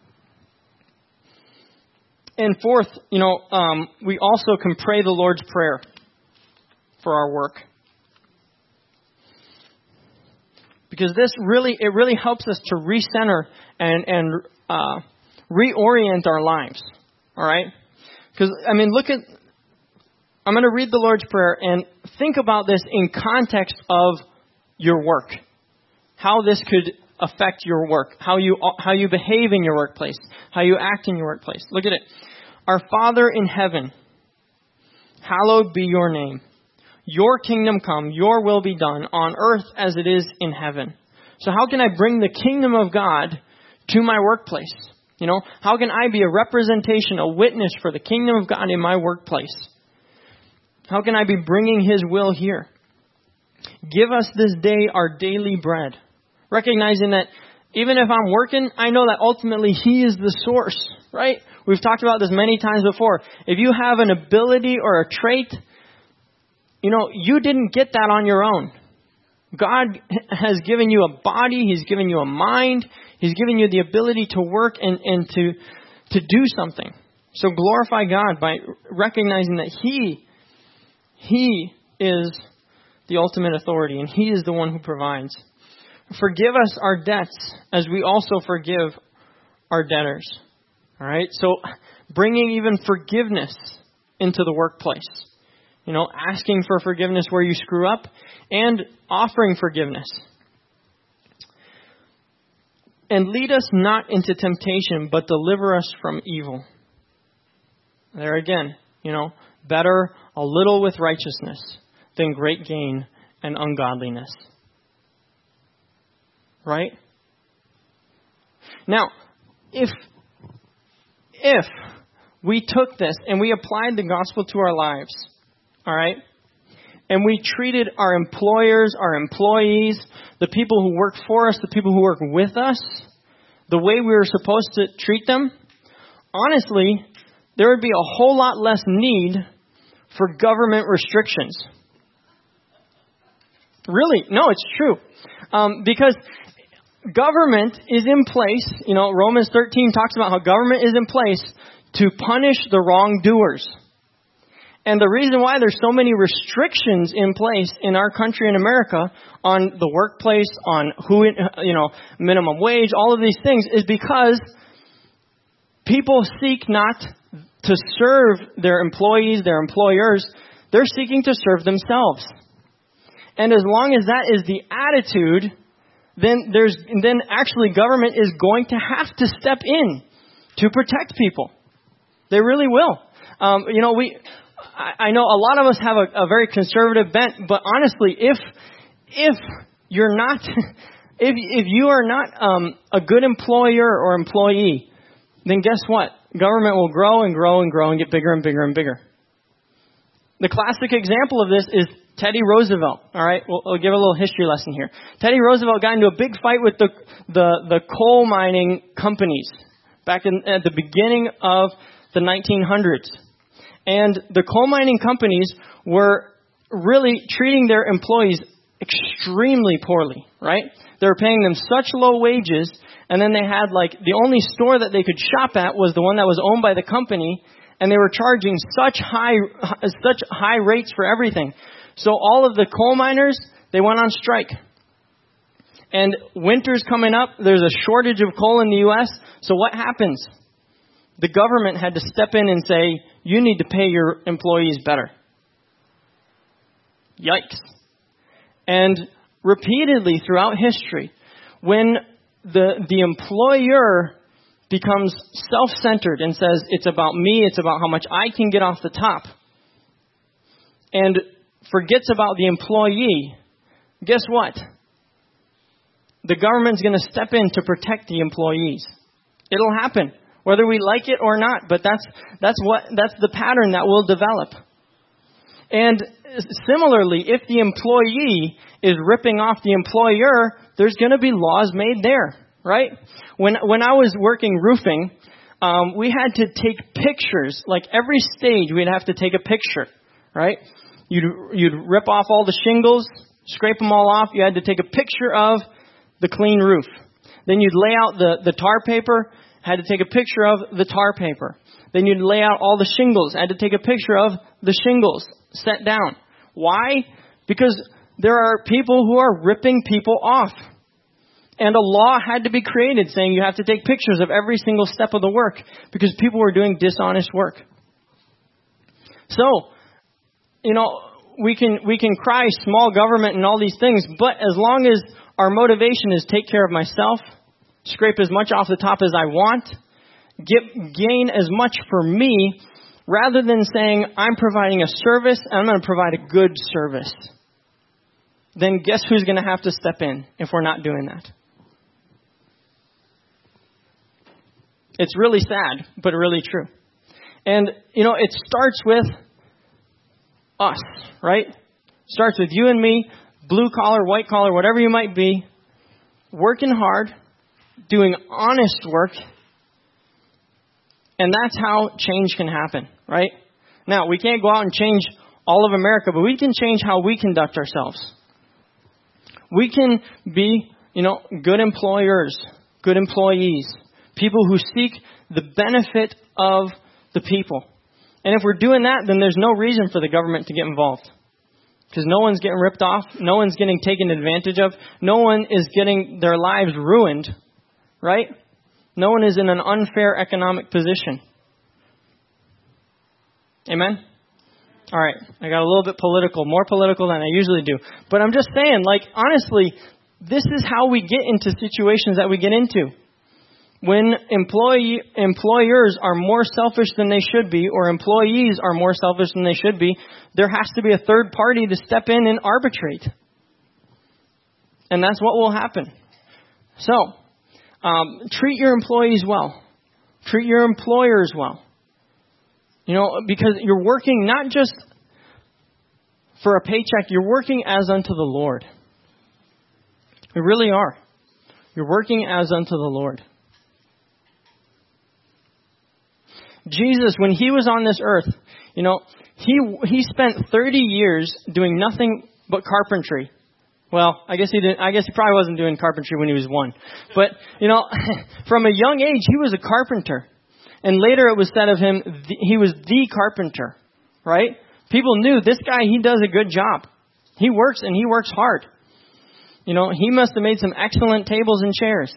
[SPEAKER 3] And fourth, we also can pray the Lord's Prayer for our work. Because this really helps us to recenter and reorient our lives. All right? Because, I'm going to read the Lord's Prayer and think about this in context of your work. How this could affect your work. How you behave in your workplace. How you act in your workplace. Look at it. Our Father in heaven, hallowed be your name. Your kingdom come, your will be done on earth as it is in heaven. So how can I bring the kingdom of God to my workplace? You know, how can I be a representation, a witness for the kingdom of God in my workplace? How can I be bringing His will here? Give us this day our daily bread. Recognizing that even if I'm working, I know that ultimately He is the source, right? We've talked about this many times before. If you have an ability or a trait, you didn't get that on your own. God has given you a body. He's given you a mind. He's given you the ability to work and to do something. So glorify God by recognizing that He is the ultimate authority and He is the one who provides. Forgive us our debts as we also forgive our debtors. All right? So bringing even forgiveness into the workplace. Asking for forgiveness where you screw up and offering forgiveness. And lead us not into temptation, but deliver us from evil. There again, better a little with righteousness than great gain and ungodliness. Right? Now, if we took this and we applied the gospel to our lives, all right, and we treated our employers, our employees, the people who work for us, the people who work with us, the way we were supposed to treat them, honestly, there would be a whole lot less need for government restrictions. Really? No, it's true. Because government is in place. Romans 13 talks about how government is in place to punish the wrongdoers. And the reason why there's so many restrictions in place in our country in America on the workplace, on minimum wage, all of these things is because people seek not to serve their employees, their employers. They're seeking to serve themselves. And as long as that is the attitude, then actually government is going to have to step in to protect people. They really will. I know a lot of us have a very conservative bent, but honestly, if you're not, if you are not a good employer or employee, then guess what? Government will grow and grow and grow and get bigger and bigger and bigger. The classic example of this is Teddy Roosevelt, all right? We'll give a little history lesson here. Teddy Roosevelt got into a big fight with the coal mining companies back at the beginning of the 1900s. And the coal mining companies were really treating their employees extremely poorly, right? They were paying them such low wages, and then they had the only store that they could shop at was the one that was owned by the company, and they were charging such high rates for everything. So all of the coal miners, they went on strike. And winter's coming up, there's a shortage of coal in the U.S., so what happens? The government had to step in and say, you need to pay your employees better. Yikes. And repeatedly throughout history, when the employer becomes self-centered and says, it's about me, it's about how much I can get off the top, and forgets about the employee, guess what? The government's going to step in to protect the employees. It'll happen, whether we like it or not, but that's the pattern that will develop. And similarly, if the employee is ripping off the employer, there's going to be laws made there, right? When I was working roofing, we had to take pictures. Like every stage, we'd have to take a picture, right? You'd rip off all the shingles, scrape them all off. You had to take a picture of the clean roof. Then you'd lay out the tar paper, had to take a picture of the tar paper. Then you'd lay out all the shingles, had to take a picture of the shingles set down. Why? Because there are people who are ripping people off. And a law had to be created saying you have to take pictures of every single step of the work because people were doing dishonest work. So, we can cry small government and all these things, but as long as our motivation is take care of myself, scrape as much off the top as I want, gain as much for me, rather than saying I'm providing a service and I'm going to provide a good service, then guess who's going to have to step in if we're not doing that? It's really sad, but really true. And, it starts with us, right? Starts with you and me, blue collar, white collar, whatever you might be, working hard, doing honest work, and that's how change can happen, right? Now, we can't go out and change all of America, but we can change how we conduct ourselves. We can be, good employers, good employees, people who seek the benefit of the people. And if we're doing that, then there's no reason for the government to get involved. Because no one's getting ripped off. No one's getting taken advantage of. No one is getting their lives ruined, right? No one is in an unfair economic position. Amen? All right. I got a little bit political, more political than I usually do. But I'm just saying, honestly, this is how we get into situations that we get into. When employers are more selfish than they should be, or employees are more selfish than they should be, there has to be a third party to step in and arbitrate. And that's what will happen. So, treat your employees well. Treat your employers well. Because you're working not just for a paycheck, you're working as unto the Lord. You really are. You're working as unto the Lord. Jesus, when he was on this earth, he spent 30 years doing nothing but carpentry. Well, I guess he probably wasn't doing carpentry when he was 1. But, from a young age, he was a carpenter. And later it was said of him, he was the carpenter, right? People knew this guy, he does a good job. He works and he works hard. He must have made some excellent tables and chairs.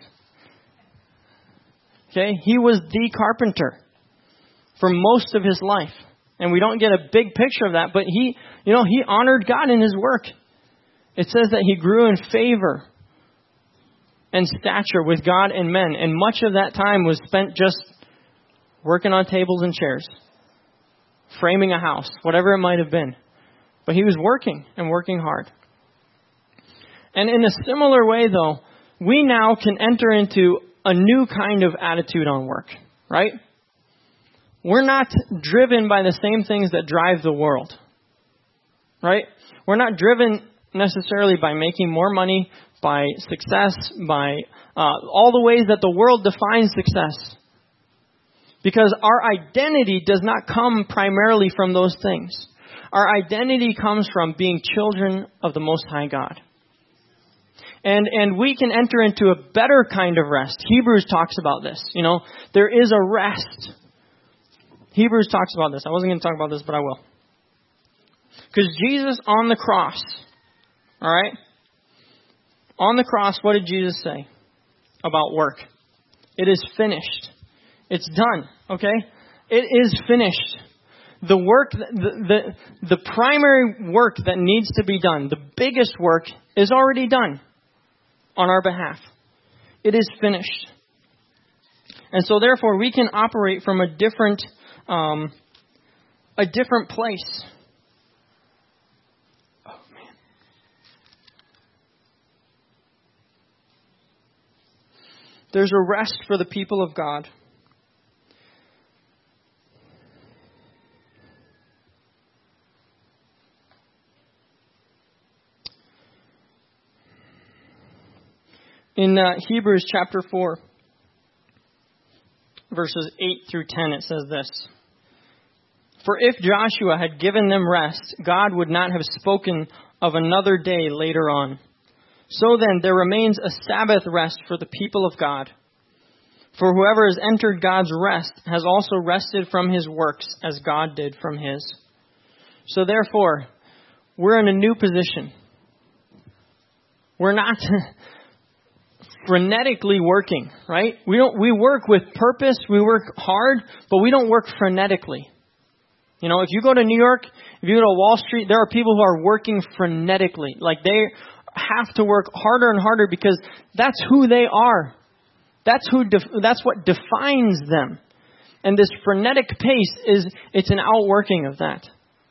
[SPEAKER 3] Okay? He was the carpenter for most of his life. And we don't get a big picture of that, but he honored God in his work. It says that he grew in favor and stature with God and men. And much of that time was spent just working on tables and chairs, framing a house, whatever it might have been. But he was working and working hard. And in a similar way, though, we now can enter into a new kind of attitude on work, right? We're not driven by the same things that drive the world. right? We're not driven necessarily by making more money, by success, by all the ways that the world defines success. Because our identity does not come primarily from those things. Our identity comes from being children of the Most High God. And we can enter into a better kind of rest. Hebrews talks about this. You know, there is a rest. Hebrews talks about this. I wasn't going to talk about this, but I will. Because Jesus on the cross, all right? On the cross, what did Jesus say about work? It is finished. It's done, okay? It is finished. The work, the primary work that needs to be done, the biggest work, is already done on our behalf. It is finished. And so therefore we can operate from a different place. Oh man. There's a rest for the people of God. In Hebrews chapter 4, verses 8 through 10, it says this. For if Joshua had given them rest, God would not have spoken of another day later on. So then, there remains a Sabbath rest for the people of God. For whoever has entered God's rest has also rested from his works as God did from his. So therefore, we're in a new position. We're not frenetically working, right? We work with purpose, we work hard, but we don't work frenetically. You know, if you go to New York, if you go to Wall Street, there are people who are working frenetically. Like they have to work harder and harder because that's who they are. That's what defines them. And this frenetic pace it's an outworking of that.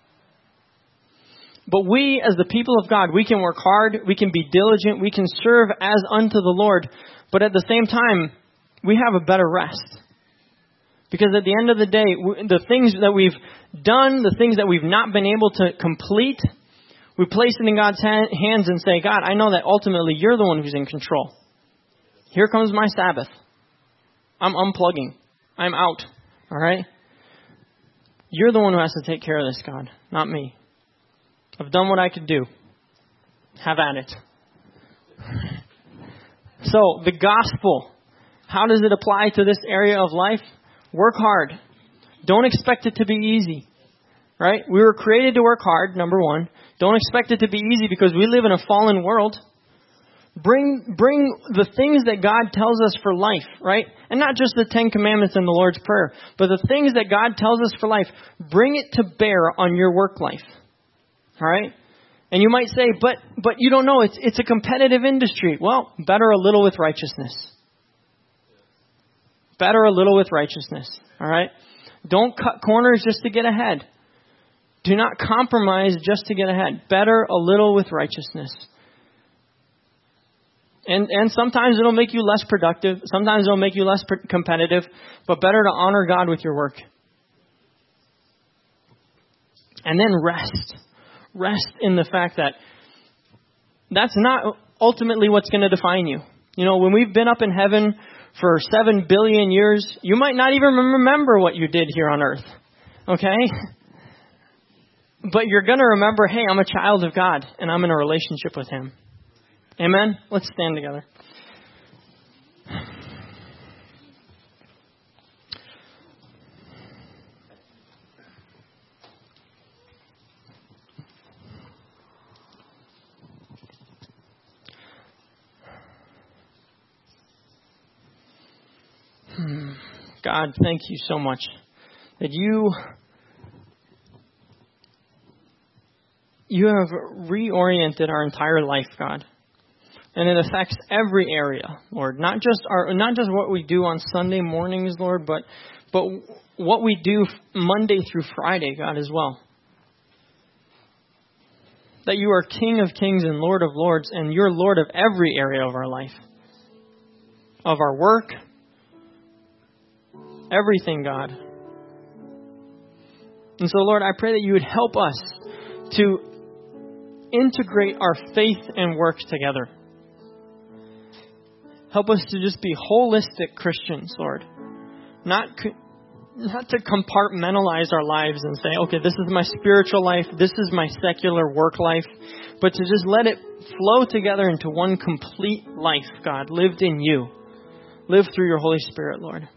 [SPEAKER 3] But we, as the people of God, we can work hard, we can be diligent, we can serve as unto the Lord, but at the same time, we have a better rest. Because at the end of the day, the things that we've done, the things that we've not been able to complete, we place it in God's hands and say, God, I know that ultimately you're the one who's in control. Here comes my Sabbath. I'm unplugging. I'm out. All right? You're the one who has to take care of this, God, not me. I've done what I could do. Have at it. So, the gospel, how does it apply to this area of life? Work hard. Don't expect it to be easy. Right? We were created to work hard, number one. Don't expect it to be easy because we live in a fallen world. Bring the things that God tells us for life, right? And not just the 10 Commandments and the Lord's Prayer, but the things that God tells us for life. Bring it to bear on your work life. All right? And you might say, but you don't know, it's a competitive industry. Well, better a little with righteousness. Better a little with righteousness. All right? Don't cut corners just to get ahead. Do not compromise just to get ahead. Better a little with righteousness. And sometimes it'll make you less productive. Sometimes it'll make you less competitive. But better to honor God with your work. And then rest. Rest in the fact that that's not ultimately what's going to define you. You know, when we've been up in heaven for 7 billion years, you might not even remember what you did here on earth. Okay? But you're going to remember, hey, I'm a child of God and I'm in a relationship with Him. Amen? Let's stand together. God, thank you so much that you have reoriented our entire life, God. And it affects every area, Lord. Not just what we do on Sunday mornings, Lord, but what we do Monday through Friday, God, as well. That you are King of kings and Lord of lords, and you're Lord of every area of our life. Of our work. Everything, God. And so, Lord, I pray that you would help us to integrate our faith and work together. Help us to just be holistic Christians, Lord. Not to compartmentalize our lives and say, okay, this is my spiritual life, this is my secular work life, but to just let it flow together into one complete life, God, lived in you. Live through your Holy Spirit, Lord.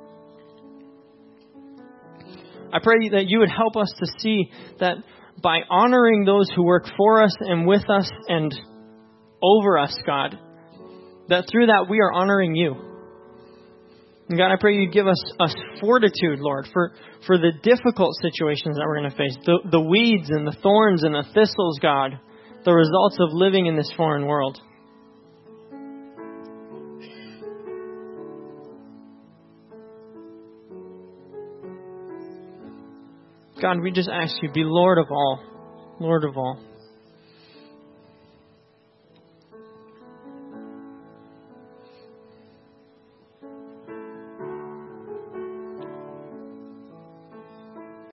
[SPEAKER 3] I pray that you would help us to see that by honoring those who work for us and with us and over us, God, that through that we are honoring you. And God, I pray you give us fortitude, Lord, for the difficult situations that we're going to face, the weeds and the thorns and the thistles, God, the results of living in this foreign world. God, we just ask you, be Lord of all. Lord of all.